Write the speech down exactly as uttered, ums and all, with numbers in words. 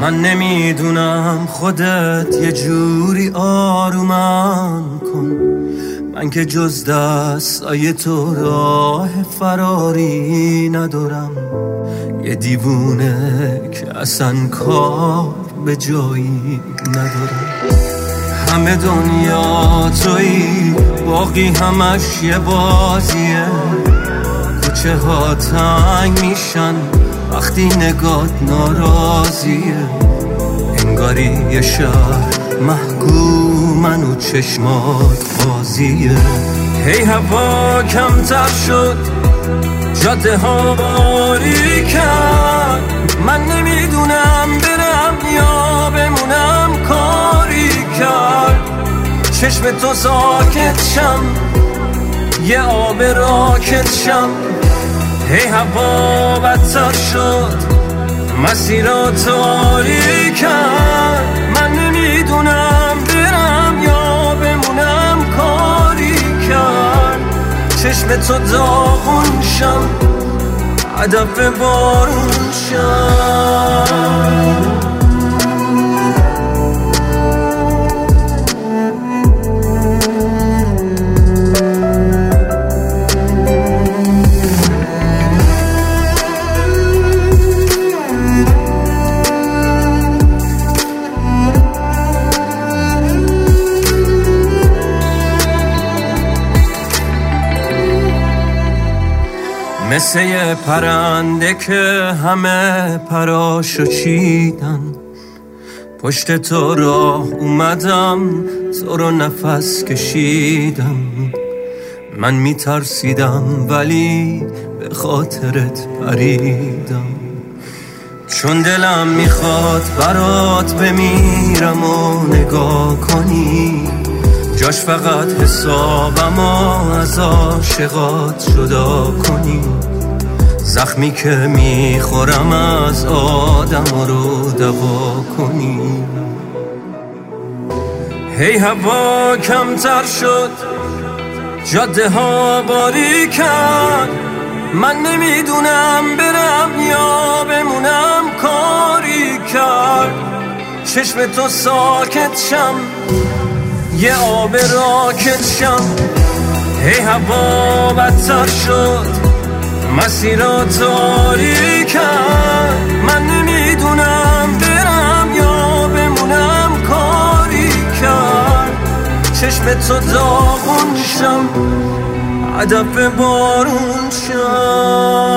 من نمیدونم خودت یه جوری آرومم کن، من که جز دستای تو راه فراری ندارم. یه دیوونه که اصلا کار به جایی ندارم. همه دنیا تویی، باقی همش یه بازیه. کوچه ها تنگ میشن وقتی نگات ناراضیه. انگاری یه شهر محکومن و چشمات بازیه. هی هوا کمتر شد، جاده ها باریکن، من نمیدونم برم یا بمونم. کاری کرد چشم تو ساکت شم، یه آب راکت شم. هی هوا بدتر شد، مسیرات تاریکن، من نمیدونم برم یا بمونم. کاری کرد چشم تو داغون شم، هدف بارون شم. مثل یه پرنده که همه پراشو چیدن، پشت تو راه اومدم، تو رو نفس کشیدم. من میترسیدم ولی به خاطرت پریدم، چون دلم میخواد برات بمیرم و نگاه کنی. جاش فقط حسابم از عاشقات جدا کنی. زخمی که میخورم از آدم رو دوا کنی. هی هوا کمتر شد، جاده ها باریکن، من نمیدونم برم یا بمونم. کاری کرد چشم تو ساکت شم، یه آب راکت شم. هی هوا بدتر شد، مسیرات تاریکن، من نمیدونم برم یا بمونم. کاری کرد چشم تو داغون شم، هدف بارون شم.